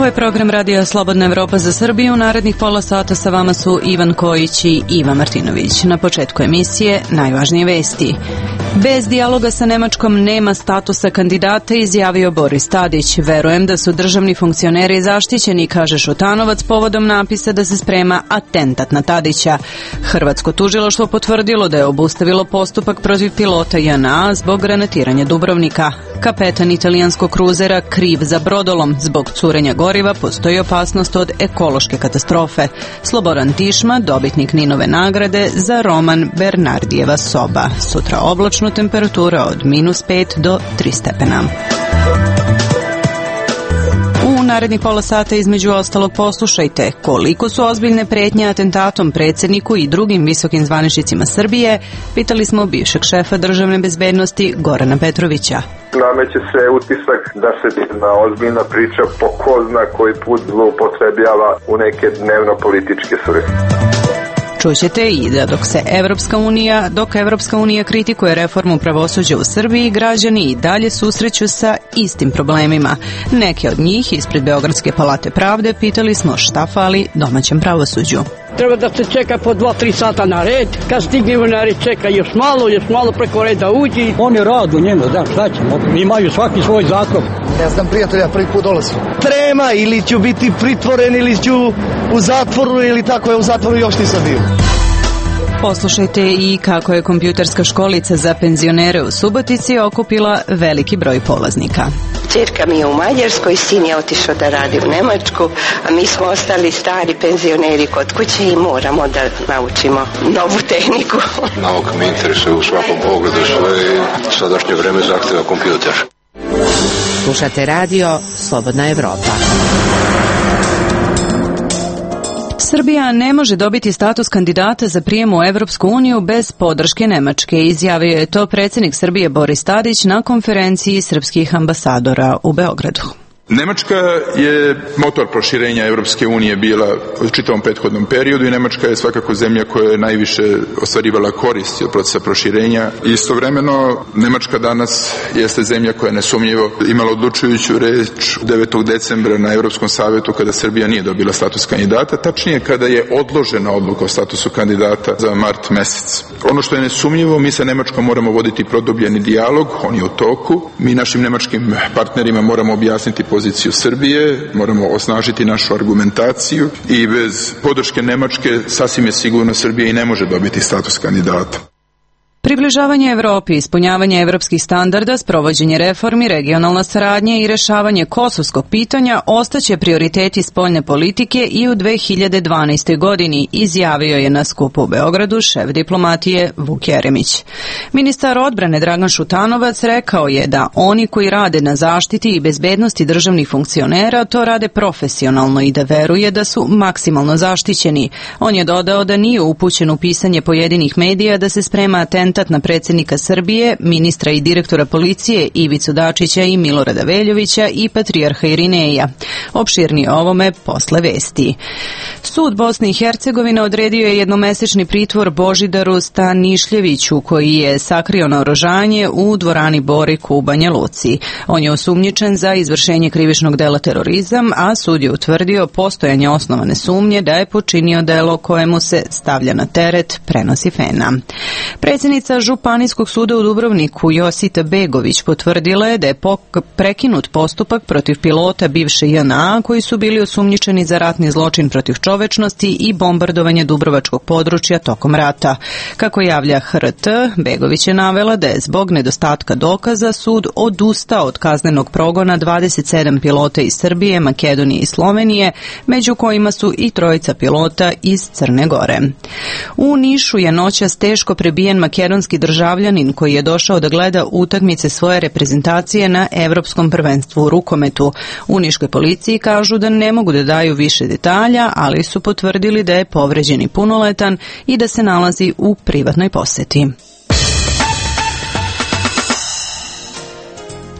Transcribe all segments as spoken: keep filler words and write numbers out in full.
je program Radija Slobodna Evropa za Srbiju. U narednih pola sata sa vama su Ivan Kojić i Iva Martinović. Na početku emisije najvažnije vesti. Bez dijaloga sa Nemačkom nema statusa kandidata, izjavio Boris Tadić. Verujem da su državni funkcioneri zaštićeni, kaže Šutanovac povodom napisa da se sprema atentat na Tadića. Hrvatsko tužilaštvo potvrdilo da je obustavilo postupak protiv pilota J N A zbog granatiranja Dubrovnika. Kapetan italijanskog kruzera kriv za brodolom. Zbog curenja goriva postoji opasnost od ekološke katastrofe. Slobodan Tišma, dobitnik Ninove nagrade za roman Bernardijeva soba. Sutra oblačno, temperatura od minus pet do tri stepena. U narednih pola sata između ostalog poslušajte koliko su ozbiljne pretnje atentatom predsjedniku i drugim visokim zvaničnicima Srbije, pitali smo bivšeg šefa državne bezbednosti Gorana Petrovića. Nameće se utisak da se jedna ozbiljna priča po ko zna koji put zloupotrebljava u neke dnevno-političke svrhe. Čućete i da dok se Evropska unija, dok Evropska unija kritikuje reformu pravosuđa u Srbiji, građani i dalje susreću sa istim problemima. Neke od njih ispred Beogradske palate pravde pitali smo šta fali domaćem pravosuđu. Treba da se čeka po dva, tri sata na red, kad stignemo na red čeka još malo, još malo preko reda uđi. Oni radu njeno, da, šta ćemo, imaju svaki svoj zakon. Ja znam prijatelja, prvi put dolazim. Trema, ili ću biti pritvoren, ili ću u zatvoru, ili tako je u zatvoru još nisam bio. Poslušajte i kako je kompjuterska školica za penzionere u Subotici okupila veliki broj polaznika. Ćerka mi je u Mađarskoj, sin je otišao da radi u Nemačku, a mi smo ostali stari penzioneri kod kuće i moramo da naučimo novu tehniku. Nauka me interesuje u svakom pogledu, svoje sadašnje vreme zahteva kompjuter. Slušate radio Slobodna Evropa. Srbija ne može dobiti status kandidata za prijem u Evropsku uniju bez podrške Nemačke, izjavio je to predsjednik Srbije Boris Tadić na konferenciji srpskih ambasadora u Beogradu. Nemačka je motor proširenja Evropske unije bila u čitavom prethodnom periodu i Nemačka je svakako zemlja koja je najviše ostvarivala koristi od procesa proširenja. Istovremeno, Nemačka danas jeste zemlja koja je nesumnjivo imala odlučujuću reč devetog decembra na Evropskom savetu kada Srbija nije dobila status kandidata, tačnije kada je odložena odluka o statusu kandidata za mart mesec. Ono što je nesumnjivo, mi sa Nemačkom moramo voditi produbljeni dijalog, on je u toku. Mi našim nemačkim partnerima moramo objasniti poziciju Srbije, moramo osnažiti našu argumentaciju i bez podrške Nemačke sasvim je sigurno Srbija i ne može dobiti status kandidata. Približavanje Evropi, ispunjavanje evropskih standarda, sprovođenje reformi, regionalna saradnja i rešavanje kosovskog pitanja ostaće prioriteti spoljne politike i u dve hiljade dvanaestoj. godini, izjavio je na skupu u Beogradu šef diplomatije Vuk Jeremić. Ministar odbrane Dragan Šutanovac rekao je da oni koji rade na zaštiti i bezbednosti državnih funkcionera to rade profesionalno i da veruje da su maksimalno zaštićeni. On je dodao da nije upućen u pisanje pojedinih medija da se sprema atentat na predsjednika Srbije, ministra i direktora policije Ivicu Dačića i Milorada Veljovića i patrijarha Irineja. Opširnije o ovome posle vesti. Sud Bosne i Hercegovine odredio je jednomesečni pritvor Božidaru Stanišljeviću koji je sakrio naoružanje u dvorani Borik u Banja Luci. On je osumnjičen za izvršenje krivičnog dela terorizam, a sud je utvrdio postojanje osnovane sumnje da je počinio delo kojemu se stavlja na teret prenosi fena. Predsjednica Županijskog suda u Dubrovniku Josita Begović potvrdila je da je prekinut postupak protiv pilota bivše J N A koji su bili osumnjičeni za ratni zločin protiv čovečnosti i bombardovanje dubrovačkog područja tokom rata. Kako javlja H R T, Begović je navela da je zbog nedostatka dokaza sud odustao od kaznenog progona dvadeset sedam pilota iz Srbije, Makedonije i Slovenije, među kojima su i trojica pilota iz Crne Gore. U Nišu je noćas teško prebijen makedonski državljanin koji je došao da gleda utakmice svoje reprezentacije na Evropskom prvenstvu u rukometu. U niškoj policiji kažu da ne mogu da daju više detalja, ali su potvrdili da je povređeni punoletan i da se nalazi u privatnoj poseti.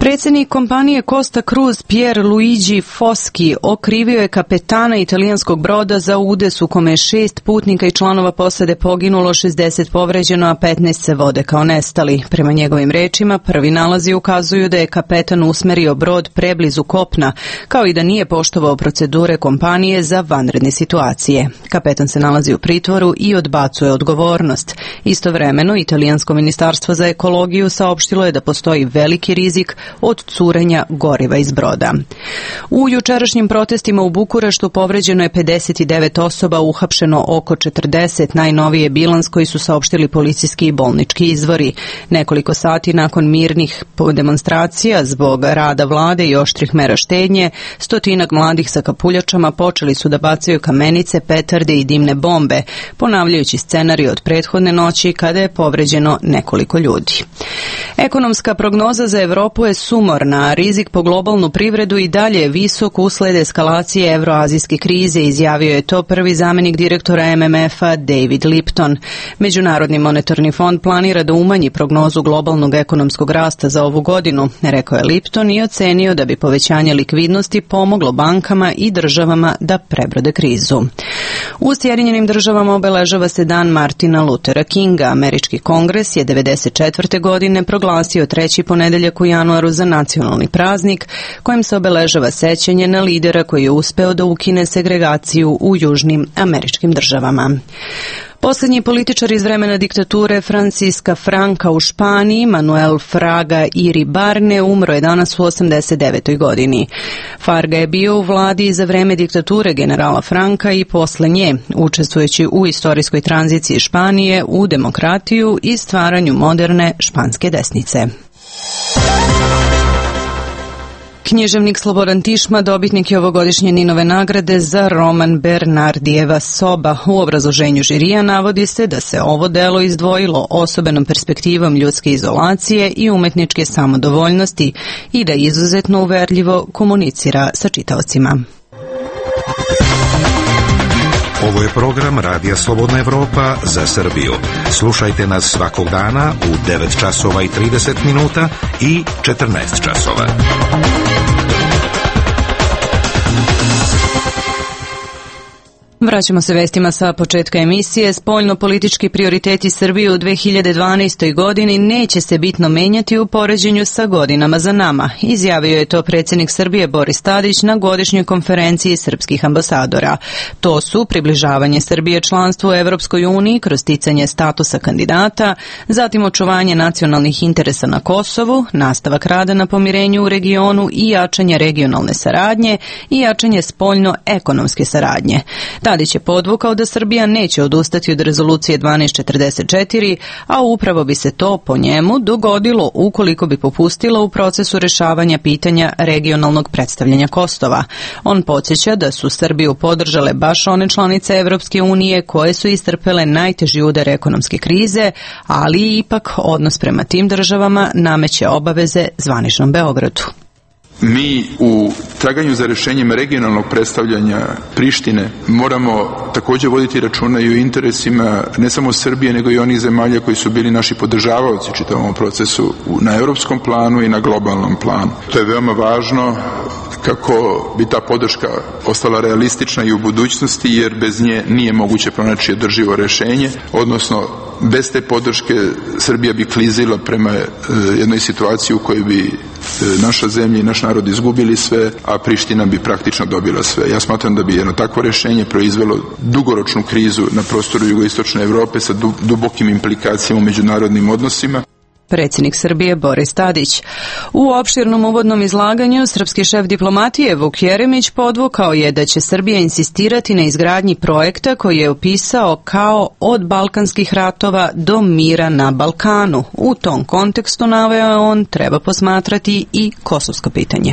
Predsjednik kompanije Costa Cruz Pier Luigi Foschi okrivio je kapetana italijanskog broda za udes u kome je šest putnika i članova posade poginulo, šezdeset povređeno, a petnaest se vode kao nestali. Prema njegovim rečima, prvi nalazi ukazuju da je kapetan usmerio brod preblizu kopna, kao i da nije poštovao procedure kompanije za vanredne situacije. Kapetan se nalazi u pritvoru i odbacuje odgovornost. Istovremeno, italijansko ministarstvo za ekologiju saopštilo je da postoji veliki rizik od curenja goriva iz broda. U jučerašnjim protestima u Bukureštu povređeno je pedeset devet osoba, uhapšeno oko četrdeset, najnoviji je bilans koji su saopštili policijski i bolnički izvori. Nekoliko sati nakon mirnih demonstracija zbog rada vlade i oštrih mera štednje, stotinak mladih sa kapuljačama počeli su da bacaju kamenice, petarde i dimne bombe, ponavljajući scenarij od prethodne noći kada je povređeno nekoliko ljudi. Ekonomska prognoza za Evropu je sumorna, a rizik po globalnu privredu i dalje je visok usled eskalacije evroazijske krize, izjavio je to prvi zamjenik direktora M M F-a David Lipton. Međunarodni monetarni fond planira da umanji prognozu globalnog ekonomskog rasta za ovu godinu, rekao je Lipton i ocenio da bi povećanje likvidnosti pomoglo bankama i državama da prebrode krizu. U Sjedinjenim državama obeležava se dan Martina Luthera Kinga. Američki kongres je devedeset četvrte godine proglasio treći ponedeljak u januaru za nacionalni praznik, kojim se obeležava sećanje na lidera koji je uspeo da ukine segregaciju u južnim američkim državama. Posljednji političar iz vremena diktature Francisca Franca u Španiji, Manuel Fraga Iribarne, umro je danas u osamdeset devetoj godini. Farga je bio u vladi za vreme diktature generala Franca i posle nje, učestvujući u istorijskoj tranziciji Španije u demokratiju i stvaranju moderne španske desnice. Književnik Slobodan Tišma dobitnik je ovogodišnje Ninove nagrade za roman Bernardijeva soba. U obrazloženju žirija navodi se da se ovo delo izdvojilo osobenom perspektivom ljudske izolacije i umetničke samodovoljnosti i da izuzetno uverljivo komunicira sa čitaocima. Ovo je program Radija Slobodna Evropa za Srbiju. Slušajte nas svakog dana u devet časova i trideset minuta i četrnaest časova. Vraćamo se vestima sa početka emisije. Spoljno-politički prioriteti Srbije u dve hiljade dvanaestoj godini neće se bitno menjati u poređenju sa godinama za nama, izjavio je to predsjednik Srbije Boris Tadić na godišnjoj konferenciji srpskih ambasadora. To su približavanje Srbije članstvu u Evropskoj uniji kroz sticanje statusa kandidata, zatim očuvanje nacionalnih interesa na Kosovu, nastavak rada na pomirenju u regionu i jačanje regionalne saradnje i jačanje spoljno-ekonomske saradnje. Tadić je podvukao da Srbija neće odustati od rezolucije dvanaest četrdeset četiri, a upravo bi se to po njemu dogodilo ukoliko bi popustila u procesu rešavanja pitanja regionalnog predstavljanja Kosova. On podsjeća da su Srbiju podržale baš one članice Evropske unije koje su istrpele najteži udar ekonomske krize, ali ipak odnos prema tim državama nameće obaveze zvaničnom Beogradu. Mi u traganju za rješenjem regionalnog predstavljanja Prištine moramo također voditi računa i o interesima ne samo Srbije nego i onih zemalja koji su bili naši podržavaoci u čitavom procesu na europskom planu i na globalnom planu. To je veoma važno kako bi ta podrška ostala realistična i u budućnosti, jer bez nje nije moguće pronaći održivo rješenje, odnosno bez te podrške Srbija bi klizila prema jednoj situaciji u kojoj bi naša zemlja i naš narod izgubili sve, a Priština bi praktično dobila sve. Ja smatram da bi jedno takvo rješenje proizvelo dugoročnu krizu na prostoru jugoistočne Europe sa dubokim implikacijama u međunarodnim odnosima. Predsjednik Srbije Boris Tadić. U opširnom uvodnom izlaganju srpski šef diplomatije Vuk Jeremić podvukao je da će Srbija insistirati na izgradnji projekta koji je opisao kao od balkanskih ratova do mira na Balkanu. U tom kontekstu, naveo je on, treba posmatrati i kosovsko pitanje.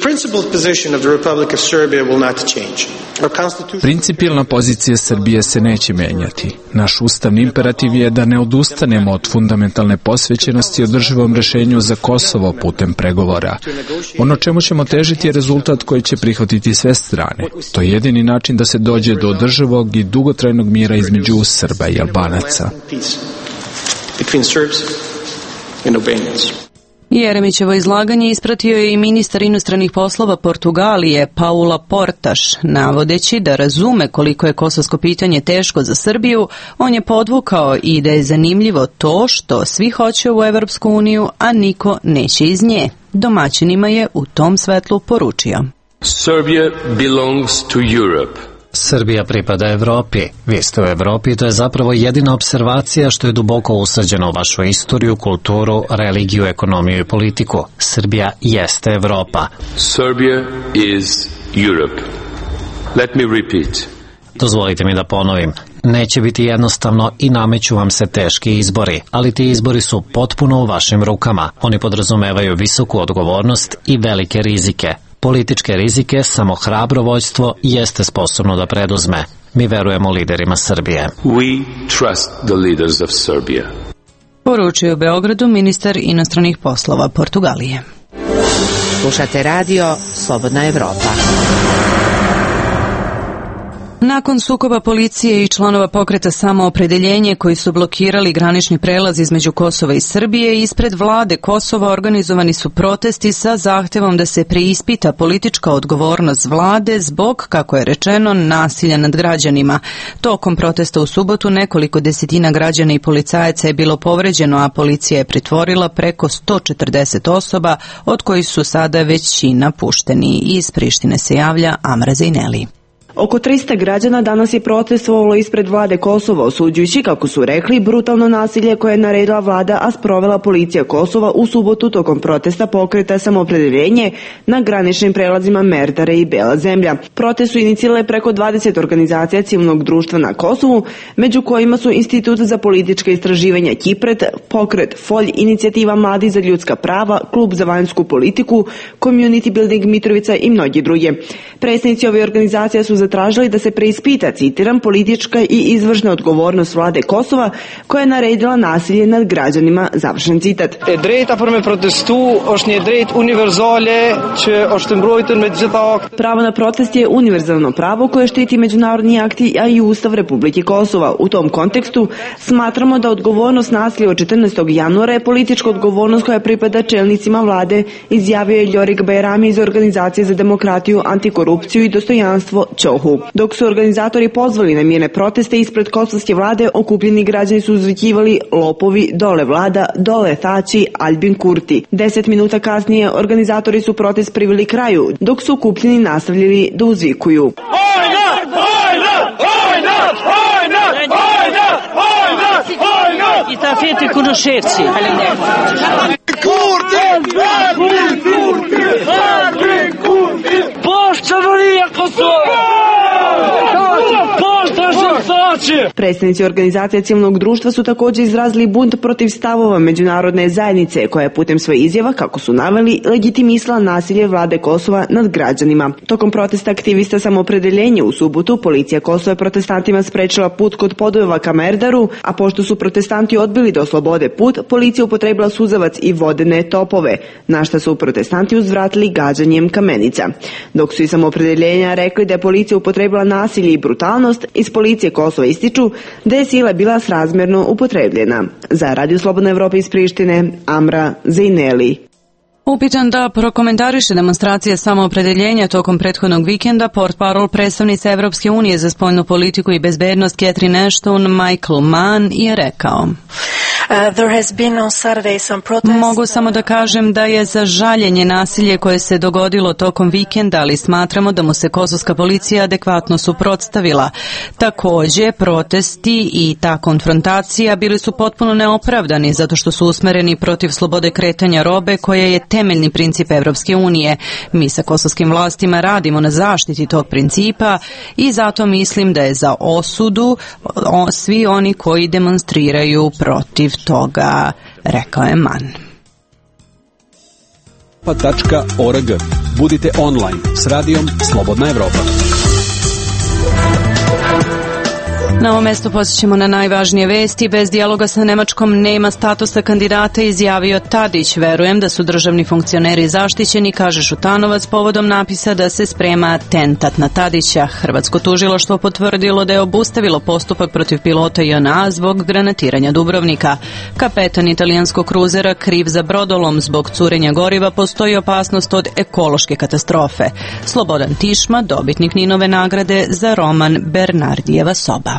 Principijelna pozicija Srbije se neće menjati. Naš ustavni imperativ je da ne odustanemo od fundamentalne posvećenosti održivom rješenju za Kosovo putem pregovora. Ono čemu ćemo težiti je rezultat koji će prihvatiti sve strane. To je jedini način da se dođe do održivog i dugotrajnog mira između Srba i Albanaca. Jeremićevo izlaganje ispratio je i ministar inostranih poslova Portugalije Paula Portas, navodeći da razume koliko je kosovsko pitanje teško za Srbiju. On je podvukao i da je zanimljivo to što svi hoće u Evropsku uniju, a niko neće iz nje. Domaćinima je u tom svetlu poručio: Serbia belongs to Europe. Srbija pripada Evropi. Vi ste u Evropi, to je zapravo jedina observacija što je duboko usađeno u vašu istoriju, kulturu, religiju, ekonomiju i politiku. Srbija jeste Evropa. Serbia is Europe. Let me repeat. Dozvolite mi da ponovim. Neće biti jednostavno i nameću vam se teški izbori, ali ti izbori su potpuno u vašim rukama. Oni podrazumevaju visoku odgovornost i velike rizike. Političke rizike samo hrabro vođstvo jeste sposobno da preduzme. Mi verujemo liderima Srbije. We trust the leaders of Serbia. Poručio u Beogradu ministar inostranih poslova Portugalije. Slušate radio Slobodna Evropa. Nakon sukoba policije i članova pokreta Samoopredeljenje koji su blokirali granični prelaz između Kosova i Srbije, ispred vlade Kosova organizovani su protesti sa zahtevom da se preispita politička odgovornost vlade zbog, kako je rečeno, nasilja nad građanima. Tokom protesta u subotu nekoliko desetina građana i policajaca je bilo povređeno, a policija je pritvorila preko sto četrdeset osoba, od kojih su sada većina pušteni. Iz Prištine se javlja Amra Zejneli. Oko trista građana danas je protestovalo ispred vlade Kosova, osuđujući, kako su rekli, brutalno nasilje koje je naredila vlada, a sprovela policija Kosova u subotu tokom protesta pokreta Samoopredeljenje na graničnim prelazima Merdare i Bela zemlja. Protest su inicirale preko dvadeset organizacija civilnog društva na Kosovu, među kojima su Institut za politička istraživanja Kipret, Pokret Folj, Inicijativa Mladi za ljudska prava, Klub za vanjsku politiku, Community Building Mitrovica i mnogi druge. Predstavnici ove organizacije su zatražili da se preispita, citiram, politička i izvršna odgovornost vlade Kosova koja je naredila nasilje nad građanima, završen citat. E drejta për me protestu është një drejt univerzale që është mbrojtur me gjitha akte. Pravo na protest je univerzalno pravo koje štiti međunarodni akti, a i Ustav Republike Kosova. U tom kontekstu smatramo da odgovornost nasilja od četrnaestog januara je politička odgovornost koja pripada čelnicima vlade, izjavio je Ljorik Bajrami iz Organizacije za demokratiju, antikorupciju i dostojanstvo Čohu. Dok su organizatori pozvali na mirne proteste ispred kosovske vlade, okupljeni građani su uzvikivali lopovi, dole vlada, dole Thaçi, Albin Kurti. Deset minuta kasnije organizatori su protest priveli kraju, dok su okupljeni nastavljali da uzvikuju. I ta feti kunošerci. Poštovanje Kosova! Predstavnici organizacije civilnog društva su također izrazili bunt protiv stavova međunarodne zajednice koja je putem svoje izjava, kako su naveli, legitimisala nasilje vlade Kosova nad građanima. Tokom protesta aktivista Samoopredeljenje u subotu, policija Kosova je protestantima sprečila put kod podujeva ka Merdaru, a pošto su protestanti odbili da oslobode put, policija upotrebila suzavac i vodene topove, na šta su protestanti uzvratili gađanjem kamenica. Dok su i Samoopredeljenja rekli da je policija upotrebila nasilje i brutalnost, iz policije Kosova ističu da je sila bila srazmjerno upotrebljena. Za Radio Slobodna Evropa iz Prištine, Amra Zejneli. Upitan da prokomentariše demonstracije Samoopredeljenja tokom prethodnog vikenda, portparol predstavnice Evropske unije za spoljnu politiku i bezbednost Catherine Ashton, Michael Mann, je rekao: Mogu samo da kažem da je za žaljenje nasilje koje se dogodilo tokom vikenda, ali smatramo da mu se kosovska policija adekvatno suprotstavila. Također, protesti i ta konfrontacija bili su potpuno neopravdani zato što su usmereni protiv slobode kretanja robe koja je temeljni princip Evropske unije. Mi sa kosovskim vlastima radimo na zaštiti tog principa i zato mislim da je za osudu o, svi oni koji demonstriraju protiv toga, rekao je Mann. pa tačka org. Budite online s radijom Slobodna Evropa. Na ovom mestu posjećamo na najvažnije vesti. Bez dijaloga sa Nemačkom nema statusa kandidata, izjavio Tadić. Verujem da su državni funkcioneri zaštićeni, kaže Šutanovac povodom napisa da se sprema atentat na Tadića. Hrvatsko tužilaštvo potvrdilo da je obustavilo postupak protiv pilota J N A zbog granatiranja Dubrovnika. Kapetan italijanskog kruzera kriv za brodolom. Zbog curenja goriva postoji opasnost od ekološke katastrofe. Slobodan Tišma, dobitnik Ninove nagrade za roman Bernardijeva soba.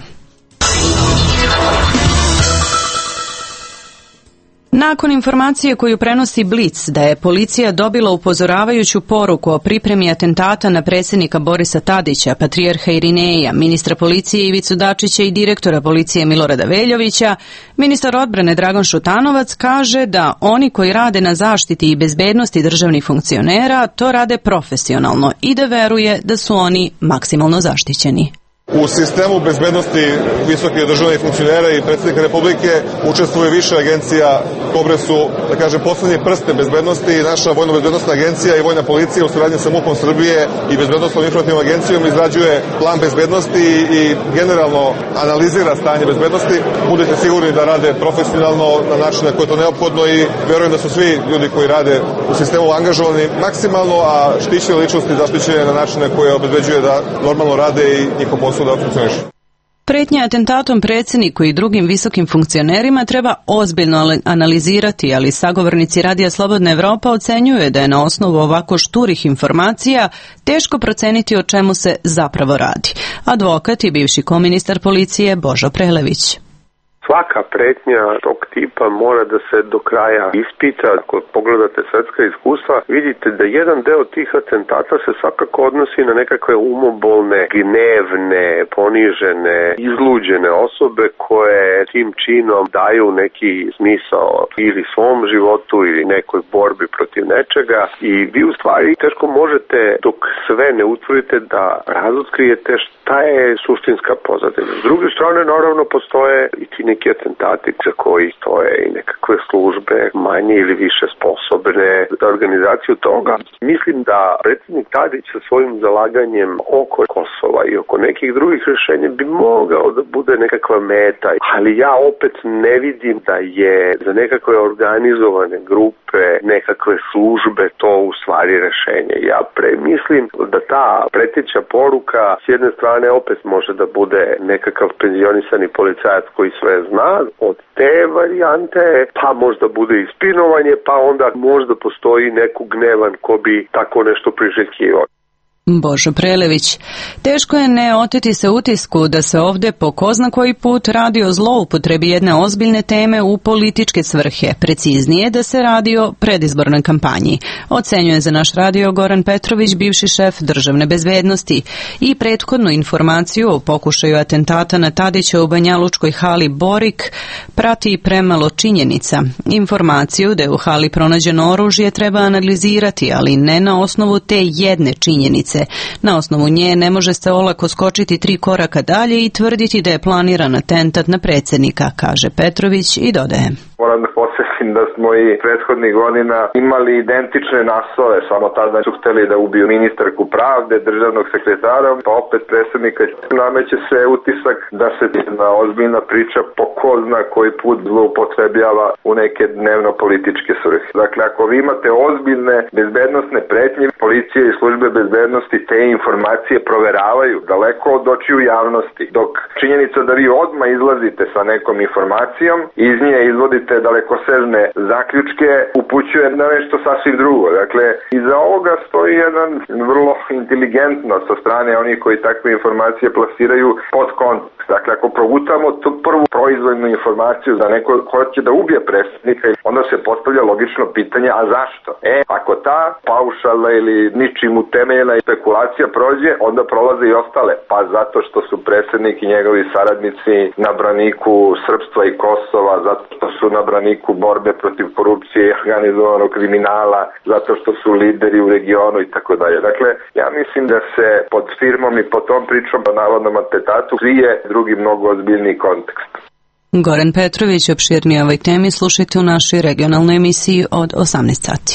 Nakon informacije koju prenosi Blic da je policija dobila upozoravajuću poruku o pripremi atentata na predsjednika Borisa Tadića, patrijarha Irineja, ministra policije Ivicu Dačića i direktora policije Milorada Veljovića, ministar odbrane Dragan Šutanovac kaže da oni koji rade na zaštiti i bezbednosti državnih funkcionera to rade profesionalno i da veruje da su oni maksimalno zaštićeni. U sistemu bezbednosti visokih državnih funkcionera i predsjednika Republike učestvuje više agencija. Kobre su, da kažem, poslednje prste bezbednosti. Naša vojno-bezbednostna agencija i vojna policija u saradnji sa MUP-om Srbije i bezbednostnom informativnom agencijom izrađuje plan bezbednosti i generalno analizira stanje bezbednosti. Budete sigurni da rade profesionalno na način na koji je to neophodno i verujem da su svi ljudi koji rade u sistemu angažovani maksimalno, a štićene ličnosti zaštićene na način na koji obezbeđuje da normalno rade i njihov posao da funkcioniše. Pretnje atentatom predsjedniku i drugim visokim funkcionerima treba ozbiljno analizirati, ali sagovornici Radija Slobodna Evropa ocenjuju da je na osnovu ovako šturih informacija teško proceniti o čemu se zapravo radi. Advokat i bivši koministar policije Božo Prelević. Svaka pretnja tog tipa mora da se do kraja ispita. Ako pogledate svetska iskustva, vidite da jedan deo tih atentata se svakako odnosi na nekakve umobolne, gnevne, ponižene, izluđene osobe koje tim činom daju neki smisao ili svom životu ili nekoj borbi protiv nečega i vi u stvari teško možete, dok sve ne utvrdite, da razotkrijete šta je suštinska pozadina. S druge strane, naravno, postoje i ti neki atentati za koji stoje i nekakve službe manje ili više sposobne za organizaciju toga. Mislim da predsjednik Tadić sa svojim zalaganjem oko Kosova i oko nekih drugih rješenja bi mogao da bude nekakva meta, ali ja opet ne vidim da je za nekakve organizovane grupe, nekakve službe to u stvari rješenje. Ja pre mislim da ta preteća poruka s jedne strane opet može da bude nekakav penzionisani policajac koji sve zna, od te varijante, pa možda bude ispinovanje, pa onda možda postoji neku gnevan ko bi tako nešto priželjkivao. Božo Prelević. Teško je ne oteti se utisku da se ovdje po ko zna koji put radi o zloupotrebi jedne ozbiljne teme u političke svrhe, preciznije da se radi o predizbornoj kampanji. Ocenjuje za naš radio Goran Petrović, bivši šef državne bezbednosti, i prethodnu informaciju o pokušaju atentata na Tadića u banjalučkoj hali Borik prati premalo činjenica. Informaciju da je u hali pronađeno oružje treba analizirati, ali ne na osnovu te jedne činjenice. Na osnovu nje ne može se olako skočiti tri koraka dalje i tvrditi da je planiran atentat na predsjednika, kaže Petrović i dodaje. Moram da podsjetim da smo i prethodnih godina imali identične naslove, samo tada su hteli da ubiju ministarku pravde, državnog sekretara, pa opet predsjednika. Nameće se utisak da se jedna ozbiljna priča po ko zna koji put zloupotrebljava u neke dnevno-političke svrhe. Dakle, ako vi imate ozbiljne bezbednosne pretnje, policije i službe bezbednosti te informacije proveravaju daleko od očiju javnosti, dok činjenica da vi odmah izlazite sa nekom informacijom i iz nje izvodite dalekosežne zaključke upućuje na nešto sasvim drugo. Dakle, iza ovoga stoji jedan vrlo inteligentno sa strane onih koji takve informacije plasiraju pod kontekst. Dakle, ako progutamo tu prvu proizvoljnu informaciju da neko hoće da ubije predsjednika, onda se postavlja logično pitanje, a zašto? E, ako ta paušalna ili ničim utemeljena spekulacija prođe, onda prolaze i ostale. Pa zato što su predsjednik i njegovi saradnici na braniku srpstva i Kosova, zato što su na braniku borbe protiv korupcije i organizovanog kriminala, zato što su lideri u regionu i tako dalje. Dakle, ja mislim da se pod firmom i pod tom pričom o navodnom atentatu krije drugi mnogo ozbiljniji kontekst. Goran Petrović, opširnije ovoj temi slušajte u našoj regionalnoj emisiji od osamnaest sati.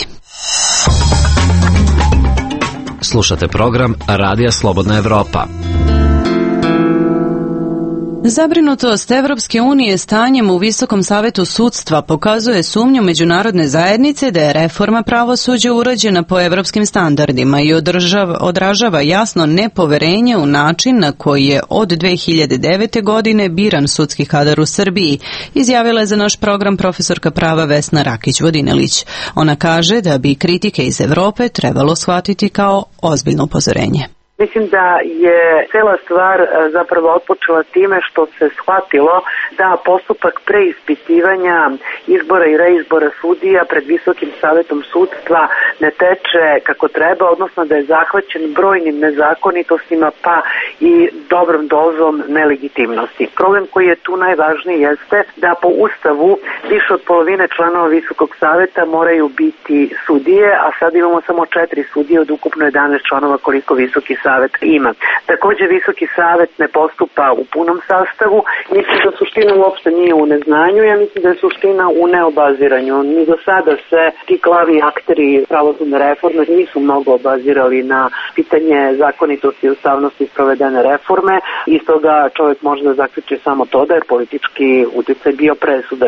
Slušate program Radija Slobodna Evropa. Zabrinutost Evropske unije stanjem u Visokom savetu sudstva pokazuje sumnju međunarodne zajednice da je reforma pravosuđa urađena po evropskim standardima i održava, odražava jasno nepoverenje u način na koji je od dve hiljade devete. godine biran sudski kadar u Srbiji, izjavila je za naš program profesorka prava Vesna Rakić-Vodinelić. Ona kaže da bi kritike iz Evrope trebalo shvatiti kao ozbiljno upozorenje. Mislim da je cela stvar zapravo otpočela time što se shvatilo da postupak preispitivanja izbora i reizbora sudija pred Visokim savetom sudstva ne teče kako treba, odnosno da je zahvaćen brojnim nezakonitostima pa i dobrom dozom nelegitimnosti. Problem koji je tu najvažniji jeste da po Ustavu više od polovine članova Visokog saveta moraju biti sudije, a sad imamo samo četiri sudije od ukupno jedanaest članova koliko Visoki savet ima. Takođe, Visoki savet ne postupa u punom sastavu. Mislim da suština uopšte nije u neznanju, ja mislim da je suština u neobaziranju. Ni do sada se ti glavi akteri pravosudne reforme nisu mnogo obazirali na pitanje zakonitosti i ustavnosti sprovedene reforme. Iz toga čovjek može da zaključi samo to da je politički uticaj bio presudan.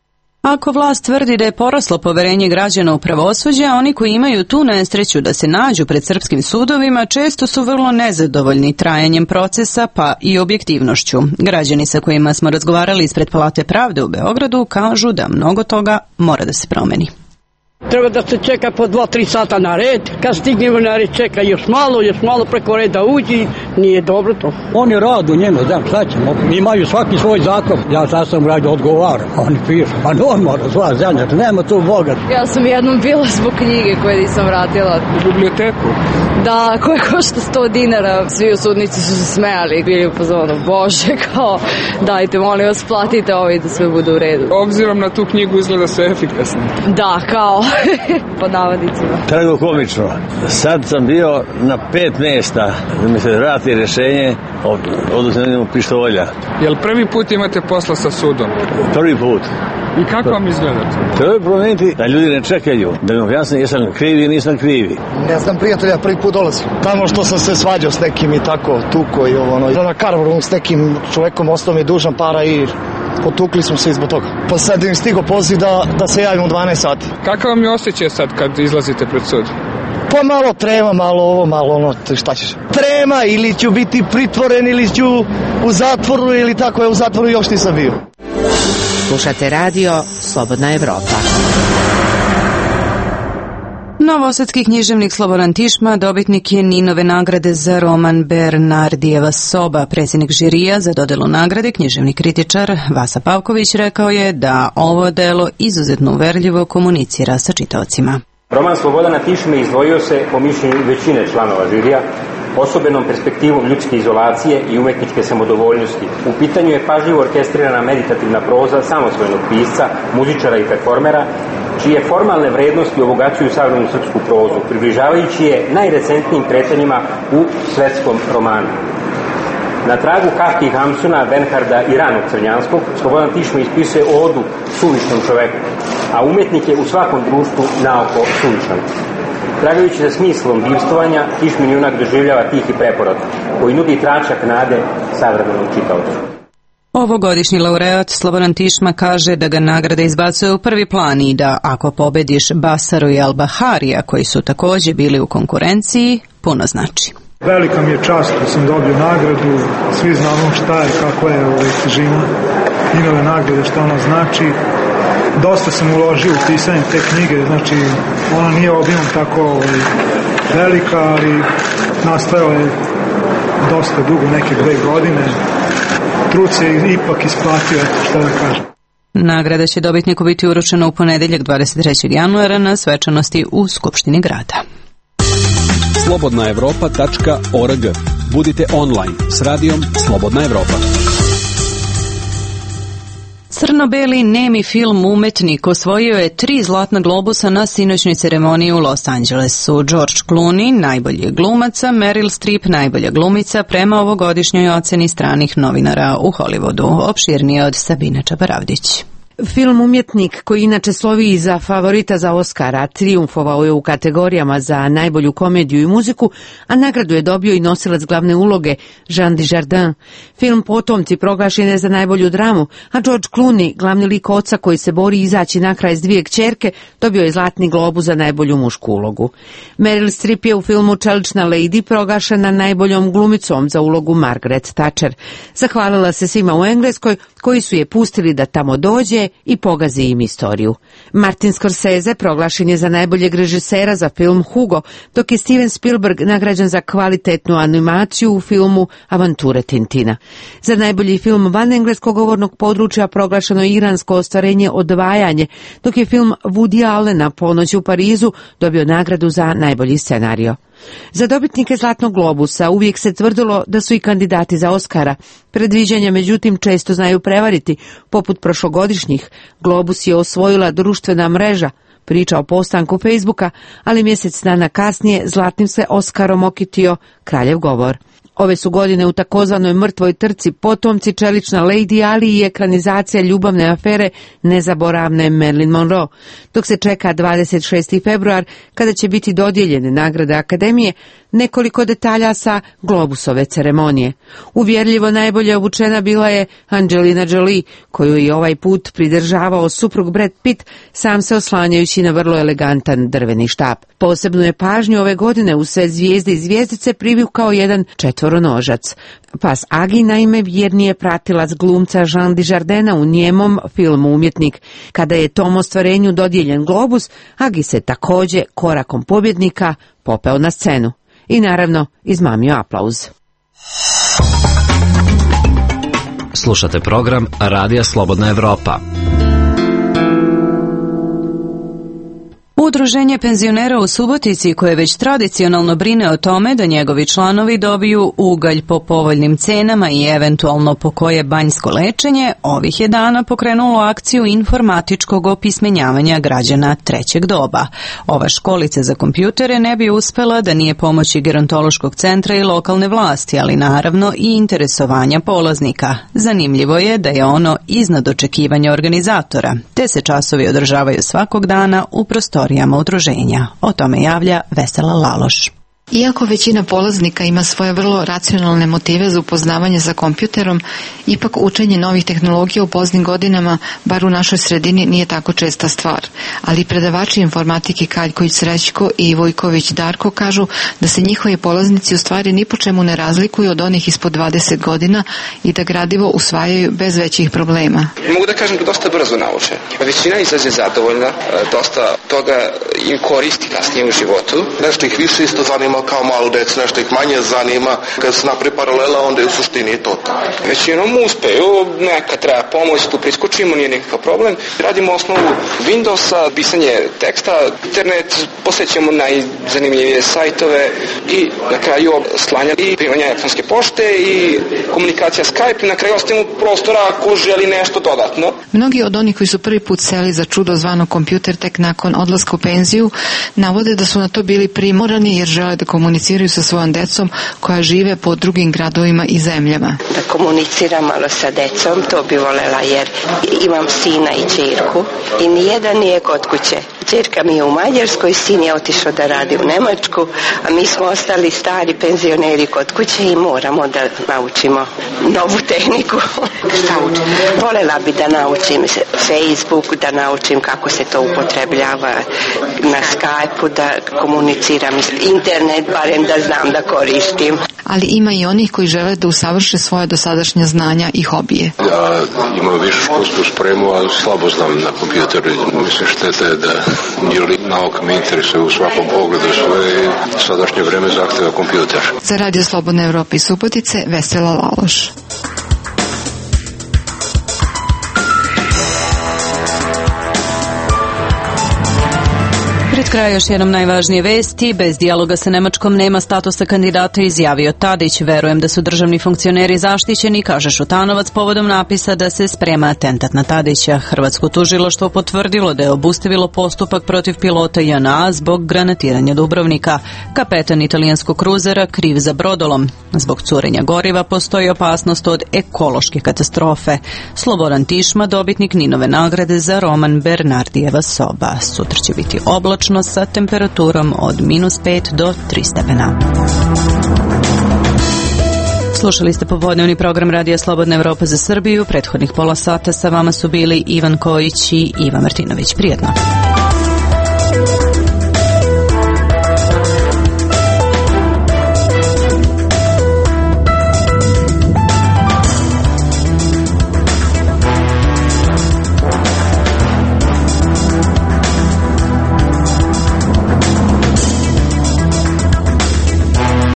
Ako vlast tvrdi da je poraslo poverenje građana u pravosuđe, oni koji imaju tu nesreću da se nađu pred srpskim sudovima često su vrlo nezadovoljni trajanjem procesa pa i objektivnošću. Građani sa kojima smo razgovarali ispred Palate pravde u Beogradu kažu da mnogo toga mora da se promeni. Treba da se čeka po dva tri sata na red, kad stignemo na red čeka još malo, još malo preko reda uđi, nije dobro to. Oni radu njeno, znam, šta ćemo, imaju svaki svoj zakon, ja sad sam radio odgovaram, oni pišu, pa normalno, sva zemlja, nema tu Boga. Ja sam jednom bila zbog knjige koje nisam vratila. U biblioteku? Da, koje košta sto dinara, svi u sudnici su se smejali, bili u pozonu, bože, kao, dajte, molim vas, platite ovo i da sve bude u redu. Obzirom na tu knjigu izgleda sve efikasno. Da, kao, po navodnicima. Tragikomično. Sad sam bio na pet mjesta da mi se vrati rješenje od oduzimanja pištolja. Jel prvi put imate posla sa sudom? Prvi put. I kako vam izgleda to? Treba je promijeniti da ljudi ne čekaju, da mi objasne jesam krivi i nisam krivi. Ne znam, prijatelja, prvi put dolazim. Tamo što sam se svađao s nekim i tako, tuko i ovo, ono, na Karvaru s nekim čovekom ostao mi dužan para i potukli smo se izbog toga. Pa sad im stigo poziv da, da se javim u dvanaest sati. Kakav vam je osjećaj sad kad izlazite pred sud? Pa malo trema, malo ovo, malo ono, šta ćeš? Trema, ili ću biti pritvoren, ili ću u zatvoru, ili tako je, u zatvoru još nisam bio. Slušate radio Slobodna Evropa. Novosadski književnik Slobodan Tišma dobitnik je Ninove nagrade za roman Bernardijeva soba. Predsjednik žirija za dodelu nagrade, književni kritičar Vasa Pavković, rekao je da ovo delo izuzetno uverljivo komunicira sa čitaocima. Roman Slobodana Tišme izdvojio se po mišljenju većine članova žirija osobenom perspektivom ljudske izolacije i umetničke samodovoljnosti. U pitanju je pažljivo orkestrirana meditativna proza samosvojnog pisca, muzičara i performera, čije formalne vrednosti obogaćuju savremenu srpsku prozu, približavajući je najrecentnijim kretanjima u svetskom romanu. Na tragu Kafke i Hamsuna, Bernharda i ranog Crnjanskog, Slobodan Tišma ispisuje odu suvišnom čoveku, a umetnik je u svakom društvu naoko suvišan. Tragajući za smislom bivstvovanja, Tišmin junak doživljava tihi preporod, koji nudi tračak nade savremenom čitaocu. Ovogodišnji laureat Slobodan Tišma kaže da ga nagrada izbacuje u prvi plan i da ako pobediš Basaru i Al-Baharija, koji su također bili u konkurenciji, puno znači. Velika mi je čast da sam dobio nagradu, svi znamo šta je, kako je ovaj težina Ninove nagrade, šta ona znači. Dosta sam uložio u pisanje te knjige, znači ona nije obimom tako ovaj, velika, ali nastajala je dosta dugo, neke dve godine. Trud se ipak isplatio, eto šta da kažem. Nagrada će dobitniku biti uručena u ponedeljak dvadeset trećeg januara na svečanosti u Skupštini grada. slobodna evropa tačka org. Budite online s radijom Slobodna Evropa. Crno-beli nemi film Umetnik osvojio je tri zlatna globusa na sinoćnoj ceremoniji u Los Angelesu. George Clooney, najbolji glumaca, Meryl Streep, najbolja glumica, prema ovogodišnjoj oceni stranih novinara u Hollywoodu. Opširnije od Sabine Čabaravdić. Film Umjetnik, koji inače slovi i za favorita za Oskara, trijumfovao je u kategorijama za najbolju komediju i muziku, a nagradu je dobio i nosilac glavne uloge, Jean Dujardin. Film Potomci proglašen je za najbolju dramu, a George Clooney, glavni lik oca koji se bori izaći na kraj s dvije kćerke, dobio je Zlatni globus za najbolju mušku ulogu. Meryl Streep je u filmu Čelična lady proglašena najboljom glumicom za ulogu Margaret Thatcher. Zahvalila se svima u Engleskoj koji su je pustili da tamo dođe i pogazi im istoriju. Martin Scorsese proglašen je za najboljeg režisera za film Hugo, dok je Steven Spielberg nagrađen za kvalitetnu animaciju u filmu Avanture Tintina. Za najbolji film van engleskog govornog područja proglašeno je iransko ostvarenje Odvajanje, dok je film Woody Allena Ponoć u Parizu dobio nagradu za najbolji scenario. Za dobitnike Zlatnog globusa uvijek se tvrdilo da su i kandidati za Oskara. Predviđanja međutim često znaju prevariti, poput prošlogodišnjih. Globus je osvojila društvena mreža, priča o postanku Facebooka, ali mjesec dana kasnije zlatnim se Oskarom okitio kraljev govor. Ove su godine u takozvanoj mrtvoj trci Potomci, Čelična lady, ali i ekranizacija ljubavne afere nezaboravne Marilyn Monroe, dok se čeka dvadeset šesti februar kada će biti dodijeljene nagrade Akademije. Nekoliko detalja sa Globusove ceremonije. Uvjerljivo najbolje obučena bila je Angelina Jolie, koju je ovaj put pridržavao suprug Brad Pitt, sam se oslanjajući na vrlo elegantan drveni štap. Posebnu je pažnju ove godine u sve zvijezde i zvijezdice privukao jedan četvoronožac. Pas Agi naime vjernije pratilac glumca Jean Dujardina u njemom filmu Umjetnik. Kada je tom ostvarenju dodijeljen globus, Agi se također korakom pobjednika popeo na scenu. I naravno izmamio aplauz. Slušate program Radija Slobodna Evropa. Udruženje penzionera u Subotici, koje već tradicionalno brine o tome da njegovi članovi dobiju ugalj po povoljnim cenama i eventualno po koje banjsko lečenje, ovih je dana pokrenulo akciju informatičkog opismenjavanja građana trećeg doba. Ova školica za kompjutere ne bi uspela da nije pomoći gerontološkog centra i lokalne vlasti, ali naravno i interesovanja polaznika. Zanimljivo je da je ono iznad očekivanja organizatora, te se časovi održavaju svakog dana u prostorijama udruženja. O tome javlja Vesela Laloš. Iako većina polaznika ima svoje vrlo racionalne motive za upoznavanje sa kompjuterom, ipak učenje novih tehnologija u poznim godinama, bar u našoj sredini, nije tako česta stvar. Ali predavači informatike Kaljković Srećko i Vojković Darko kažu da se njihovi polaznici u stvari ni po čemu ne razlikuju od onih ispod dvadeset godina i da gradivo usvajaju bez većih problema. Mogu da kažem da dosta brzo nauče. Većina izađe zadovoljna, dosta toga im koristi kasnije u životu. Nešto ih više isto zanima kao malo deca, nešto ih manje zanima. Kad se napravi paralela, onda je u suštini to. Većinom uspeju, neka treba pomoć, tu priskočimo, nije nekakav problem. Radimo osnovu Windowsa, pisanje teksta, internet, posjećamo najzanimljivije sajtove i na kraju slanja i primanja elektronske pošte i komunikacija Skype i na kraju ostavimo prostora ako želi nešto dodatno. Mnogi od onih koji su prvi put seli za čudo zvano kompjuter tek nakon odlaska u penziju navode da su na to bili primorani jer žele da komuniciraju sa svojom decom koja žive po drugim gradovima i zemljama. Da komuniciram malo sa decom, to bi volela jer imam sina i ćerku i nijedan nije kod kuće. Ćerka mi je u Mađarskoj, sin je otišao da radi u Nemačku, a mi smo ostali stari penzioneri kod kuće i moramo da naučimo novu tehniku. Šta učim? Volela bi da naučim Facebook, da naučim kako se to upotrebljava na Skype-u, da komuniciram internet, barem da znam da koristim. Ali ima i onih koji žele da usavrše svoje dosadašnja znanja i hobije. Ja imam više školsku spremu, ali slabo znam na kompjuteru. Mislim šteta je da jer nauka me interesuje u svakom pogledu svoje sadašnje vreme zahteva kompjuter. Za Radio Slobodna Evropa iz Subotice, Vesela Laloš. Pred kraj još jednom najvažnije vesti. Bez dijaloga sa Nemačkom nema statusa kandidata, izjavio Tadić. Verujem da su državni funkcioneri zaštićeni, kaže Šutanovac povodom napisa da se sprema atentat na Tadića. Hrvatsko tužilaštvo potvrdilo da je obustavilo postupak protiv pilota J N A zbog granatiranja Dubrovnika. Kapetan italijanskog kruzera kriv za brodolom. Zbog curenja goriva postoji opasnost od ekološke katastrofe. Slobodan Tišma, dobitnik Ninove nagrade za roman Bernardijeva soba. Sutra će biti oblačno sa temperaturom od minus pet do tri stepena. Slušali ste popodnevni program Radija Slobodna Evropa za Srbiju. Prethodnih pola sata sa vama su bili Ivan Kojić i Iva Martinović. Prijetno.